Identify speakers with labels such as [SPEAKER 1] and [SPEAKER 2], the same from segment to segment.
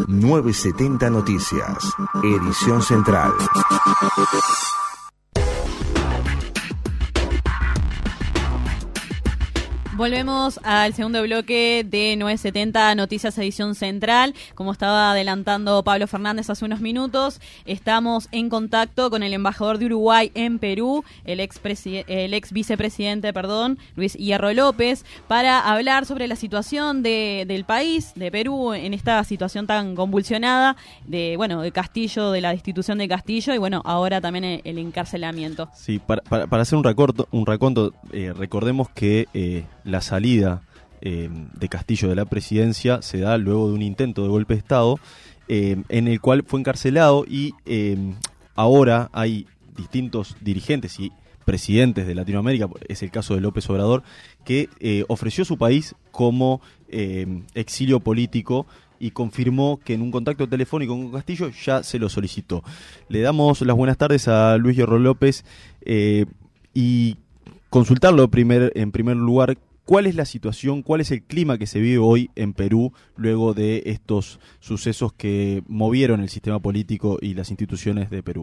[SPEAKER 1] 970 Noticias, edición central.
[SPEAKER 2] Volvemos al segundo bloque de 970 Noticias Edición Central. Como estaba adelantando Pablo Fernández hace unos minutos, estamos en contacto con el embajador de Uruguay en Perú, el ex vicepresidente, Luis Hierro López, para hablar sobre la situación del país, de Perú, en esta situación tan convulsionada de Castillo, de la destitución de Castillo y ahora también el encarcelamiento.
[SPEAKER 3] Sí, para hacer un raconto, recordemos que la salida de Castillo de la presidencia se da luego de un intento de golpe de Estado en el cual fue encarcelado y ahora hay distintos dirigentes y presidentes de Latinoamérica, es el caso de López Obrador, que ofreció su país como exilio político y confirmó que en un contacto telefónico con Castillo ya se lo solicitó. Le damos las buenas tardes a Luis Hierro López y consultarlo en primer lugar. ¿Cuál es la situación, cuál es el clima que se vive hoy en Perú luego de estos sucesos que movieron el sistema político y las instituciones de Perú?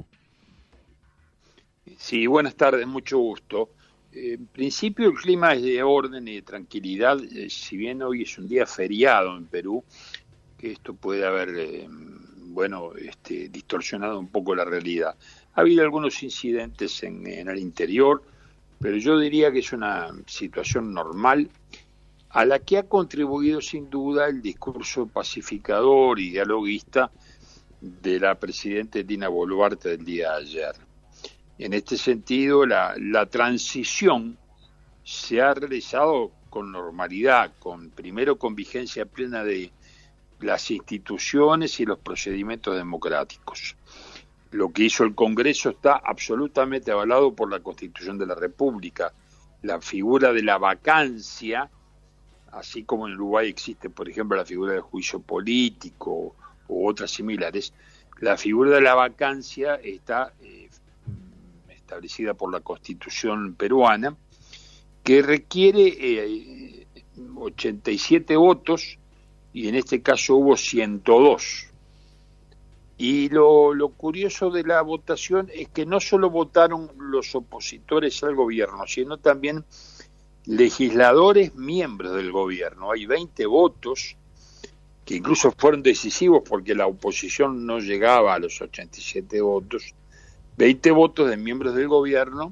[SPEAKER 4] Sí, buenas tardes, mucho gusto. En principio el clima es de orden y de tranquilidad, si bien hoy es un día feriado en Perú, que esto puede haber distorsionado un poco la realidad. Ha habido algunos incidentes en el interior, pero yo diría que es una situación normal a la que ha contribuido sin duda el discurso pacificador y dialoguista de la presidenta Dina Boluarte del día de ayer. En este sentido, la transición se ha realizado con normalidad, primero con vigencia plena de las instituciones y los procedimientos democráticos. Lo que hizo el Congreso está absolutamente avalado por la Constitución de la República. La figura de la vacancia, así como en Uruguay existe, por ejemplo, la figura del juicio político u otras similares, la figura de la vacancia está establecida por la Constitución peruana, que requiere 87 votos, y en este caso hubo 102. Y lo curioso de la votación es que no solo votaron los opositores al gobierno, sino también legisladores miembros del gobierno. Hay 20 votos, que incluso fueron decisivos porque la oposición no llegaba a los 87 votos, 20 votos de miembros del gobierno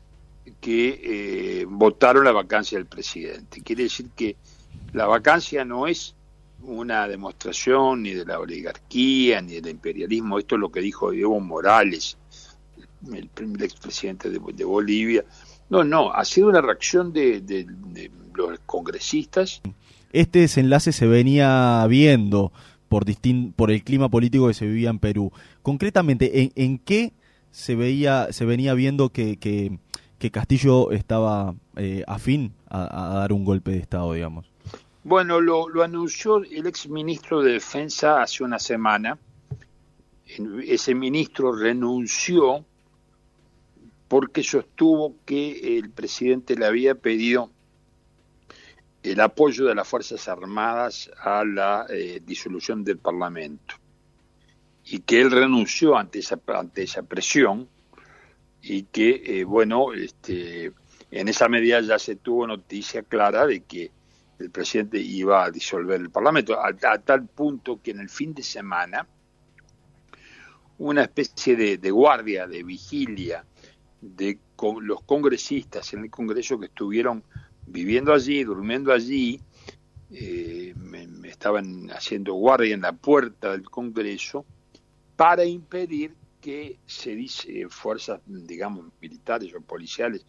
[SPEAKER 4] que votaron la vacancia del presidente. Quiere decir que la vacancia no es una demostración ni de la oligarquía ni del imperialismo. Esto es lo que dijo Evo Morales, el expresidente de Bolivia. No, ha sido una reacción de los congresistas.
[SPEAKER 3] Este desenlace se venía viendo por el clima político que se vivía en Perú. Concretamente, ¿en qué se venía viendo que Castillo estaba afín a dar un golpe de Estado, digamos?
[SPEAKER 4] Bueno, lo anunció el exministro de Defensa hace una semana. Ese ministro renunció porque sostuvo que el presidente le había pedido el apoyo de las Fuerzas Armadas a la disolución del Parlamento, y que él renunció ante esa presión, y que, en esa medida ya se tuvo noticia clara de que el presidente iba a disolver el Parlamento, a tal punto que en el fin de semana una especie de guardia, de vigilia de los congresistas en el Congreso que estuvieron viviendo allí, durmiendo allí, me estaban haciendo guardia en la puerta del Congreso para impedir que fuerzas, digamos, militares o policiales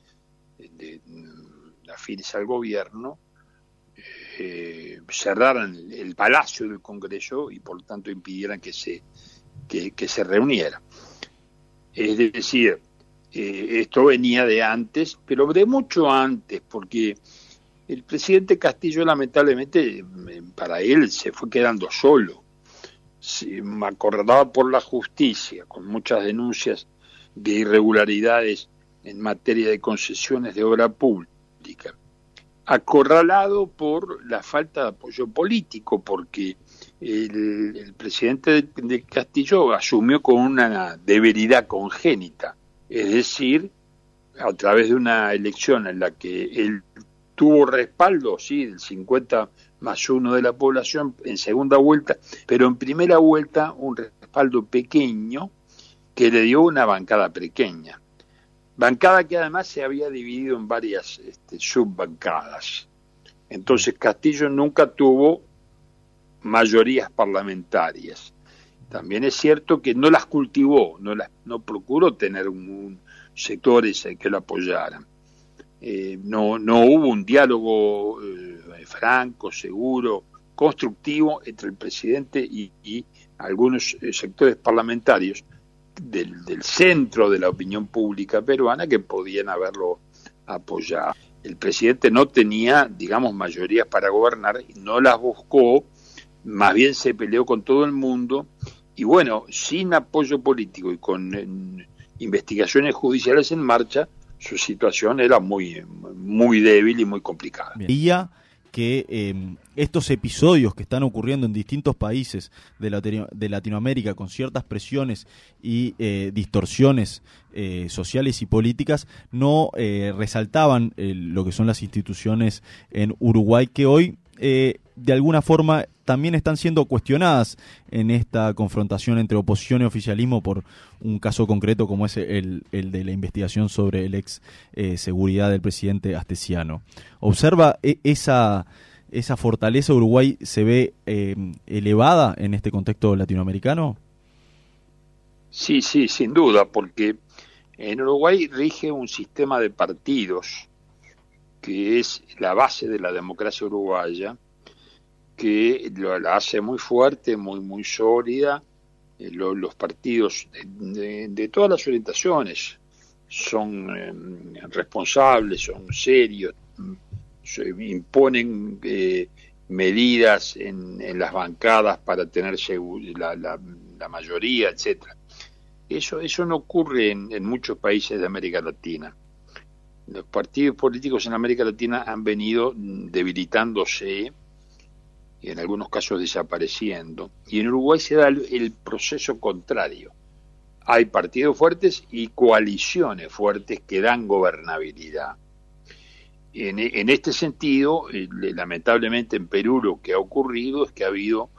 [SPEAKER 4] afines al gobierno cerraran el palacio del Congreso y por lo tanto impidieran que se reuniera. Es decir, esto venía de antes, pero de mucho antes, porque el presidente Castillo lamentablemente para él se fue quedando solo, acordado por la justicia, con muchas denuncias de irregularidades en materia de concesiones de obra pública, acorralado por la falta de apoyo político, porque el presidente de Castillo asumió con una debilidad congénita, es decir, a través de una elección en la que él tuvo respaldo, sí, del 50+1 de la población en segunda vuelta, pero en primera vuelta un respaldo pequeño que le dio una bancada pequeña. Bancada que además se había dividido en varias subbancadas. Entonces Castillo nunca tuvo mayorías parlamentarias. También es cierto que no las cultivó, no procuró tener sectores que lo apoyaran. No hubo un diálogo franco, seguro, constructivo entre el presidente y algunos sectores parlamentarios del centro de la opinión pública peruana que podían haberlo apoyado. El presidente no tenía, digamos, mayorías para gobernar, no las buscó, más bien se peleó con todo el mundo, y bueno, sin apoyo político y con investigaciones judiciales en marcha, su situación era muy, muy débil y muy complicada.
[SPEAKER 3] Veía que estos episodios que están ocurriendo en distintos países de Latinoamérica con ciertas presiones y distorsiones sociales y políticas no resaltaban lo que son las instituciones en Uruguay, que hoy de alguna forma también están siendo cuestionadas en esta confrontación entre oposición y oficialismo por un caso concreto como es el de la investigación sobre el ex seguridad del presidente Astesiano. ¿Observa esa fortaleza de Uruguay se ve elevada en este contexto latinoamericano?
[SPEAKER 4] Sí, sin duda, porque en Uruguay rige un sistema de partidos que es la base de la democracia uruguaya, que la hace muy fuerte, muy sólida. Los partidos de todas las orientaciones son responsables, son serios, imponen medidas en las bancadas para tener la mayoría, etcétera. Eso no ocurre en muchos países de América Latina. Los partidos políticos en América Latina han venido debilitándose y en algunos casos desapareciendo. Y en Uruguay se da el proceso contrario. Hay partidos fuertes y coaliciones fuertes que dan gobernabilidad. En este sentido, lamentablemente en Perú lo que ha ocurrido es que ha habido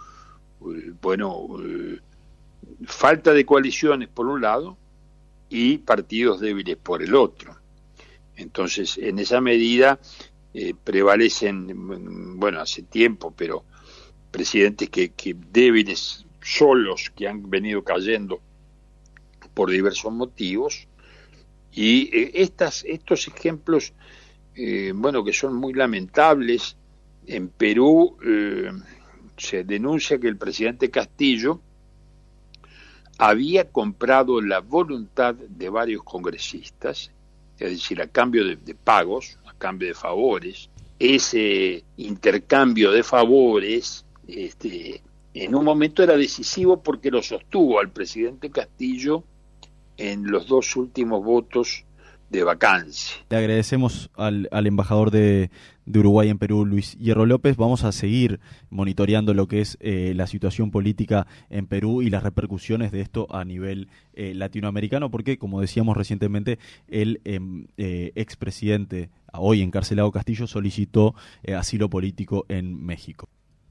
[SPEAKER 4] falta de coaliciones por un lado y partidos débiles por el otro. Entonces, en esa medida prevalecen, hace tiempo, pero presidentes que débiles, solos, que han venido cayendo por diversos motivos, y estos ejemplos, que son muy lamentables. En Perú se denuncia que el presidente Castillo había comprado la voluntad de varios congresistas, es decir, a cambio de pagos, a cambio de favores. Ese intercambio de favores en un momento era decisivo porque lo sostuvo al presidente Castillo en los 2 últimos votos de vacancia.
[SPEAKER 3] Le agradecemos al embajador de Uruguay en Perú, Luis Hierro López. Vamos a seguir monitoreando lo que es la situación política en Perú y las repercusiones de esto a nivel latinoamericano, porque, como decíamos recientemente, el expresidente, hoy encarcelado Castillo, solicitó asilo político en México.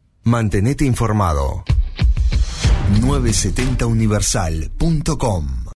[SPEAKER 1] Mantenete informado. 970universal.com